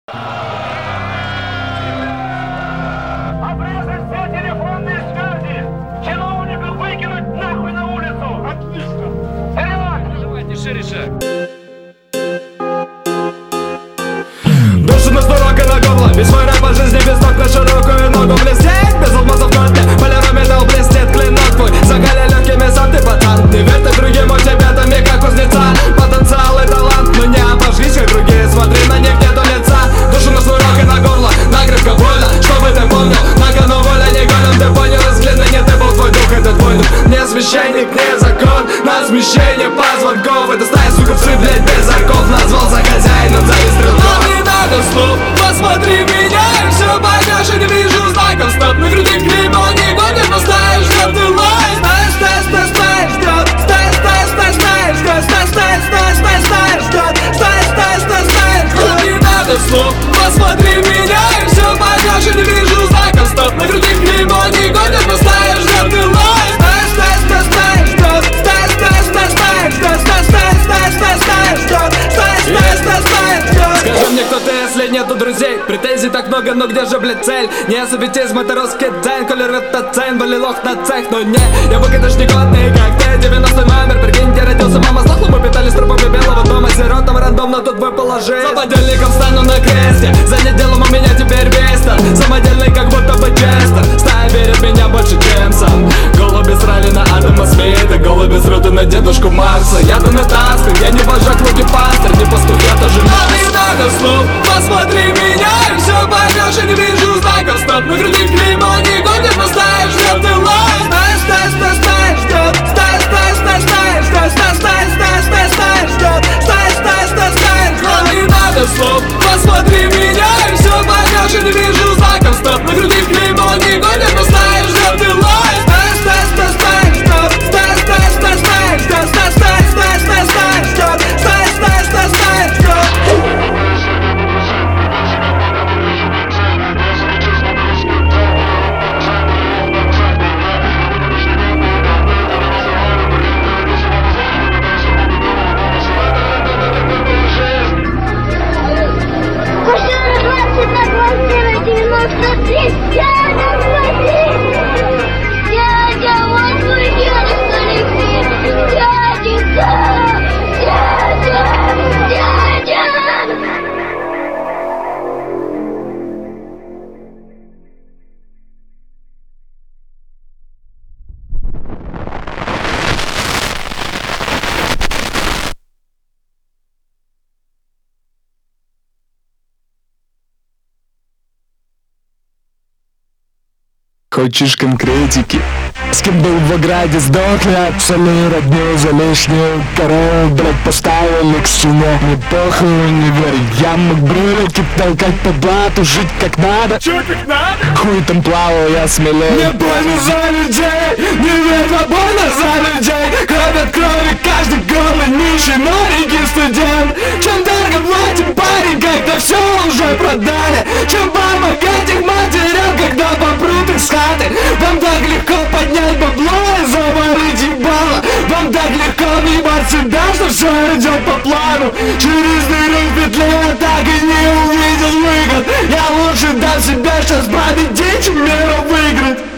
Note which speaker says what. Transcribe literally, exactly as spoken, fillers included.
Speaker 1: Обрезать все телефонные связи! Чиновников выкинуть нахуй на улицу! Отлично! Вперед!
Speaker 2: Давайте шире шаг.
Speaker 3: Душу на дорога на горло, весь мой рэп по жизни без ног на широкую ногу блестеть, без алмазов на дне, поляром металл блестит, клинок твой, загали легкими сам ты пацан. Не верь ты другим, у тебя там как кузнеца, потенциал и талант, но не обожгись, как другие, смотри на них нету лица. Душу на дорога на горло, нагревка больно, чтобы ты помнил, на кону воля не голем, ты понял, из глины не ты был твой дух, это твой дух. Не священник, не закон, на смещение позвонков, это стая сука псы, блять, без оков, назвал за хозяином, за стрелков. Не надо слов, посмотри меня, и все пойдешь, и не вижу знаков, стоп, на груди клеймо, не гонишь, но стая ждет, ты лай, стая, стая, стая, стая ждет, стая, стая, стая, стая ждет, стая, стая, стая, стая, стая ждет, стая, стая, стая, стая ждет. Не надо слов, посмотри меня, и все пойдешь, и не вижу знаков, стоп, на груди клеймо, не гонишь, но стая ждет, ты лай, стая, стая, стая, стая ждет, стая, стая, стая, стая ждет, стая, стая, стая, стая, стая ждет, стая, стая, стая, стая ждет. Скажи мне, кто ты, если нету друзей? Претензий так много, но где же, блядь, цель? Не советизм, это русский дзен, колер это цен, болелох на цех, но не, я выкидыш не годный, как ты, девяностый номер, прикинь, где родился, мама слахла, мы питались трупами белого дома, сиротам рандомно тут вы положи. Самодельником стану на кресте, за неделю у меня теперь вестер, самодельный как будто бы честер, стая верит в меня больше, чем сам. Голуби срали на Адама Смита, голуби срут на дедушку Марса, я-то на тасках, я не вожак, луки пастор, не пастух, я тоже не надо слов, посмотри меня, и все пойдешь, и не вижу знаков, стоп, на груди клеймо, не гонишь, но стая ждет, ты лай, стая, стая, стая, стая ждет, стая, стая, стая, стая ждет, стая, стая, стая, стая, стая ждет, стая, стая, стая, стая ждет. Не надо слов, посмотри меня, и все пойдешь, и не вижу знаков, стоп, на груди клеймо, не гонишь, но стая ждет, ты лай, стая, стая, стая, стая ждет, стая, стая, стая, стая ждет, стая, стая, стая, стая, стая ждет, стая, стая, стая, стая ждет.
Speaker 4: Дядя, вот твой дедушка летит! Дяденька! Дядя! Дядя!
Speaker 5: Хочешь конкретики? С кем был в ограде, сдохли от соли, родню за лишнюю корову, блядь, поставили к стене. Мне похуй, не верь, я мог брюлики толкать по блату, жить как надо.
Speaker 3: Чё как надо?
Speaker 5: Хуй там плавал, я смелее. Мне больно за людей, не верь, но больно за людей. Кровь от крови, каждый голый, нищий, маленький студент. Чем дорого платим, парень, когда все уже продали? Чем помогать их матерям, когда попрут их с хаты? Вам так легко поднять бабло и заварить ебало. Вам так легко въебать себя, что все идет по плану. Через дыру в петле я так и не увидел выход. Я лучше дам себя сейчас победить, чем миру выиграть.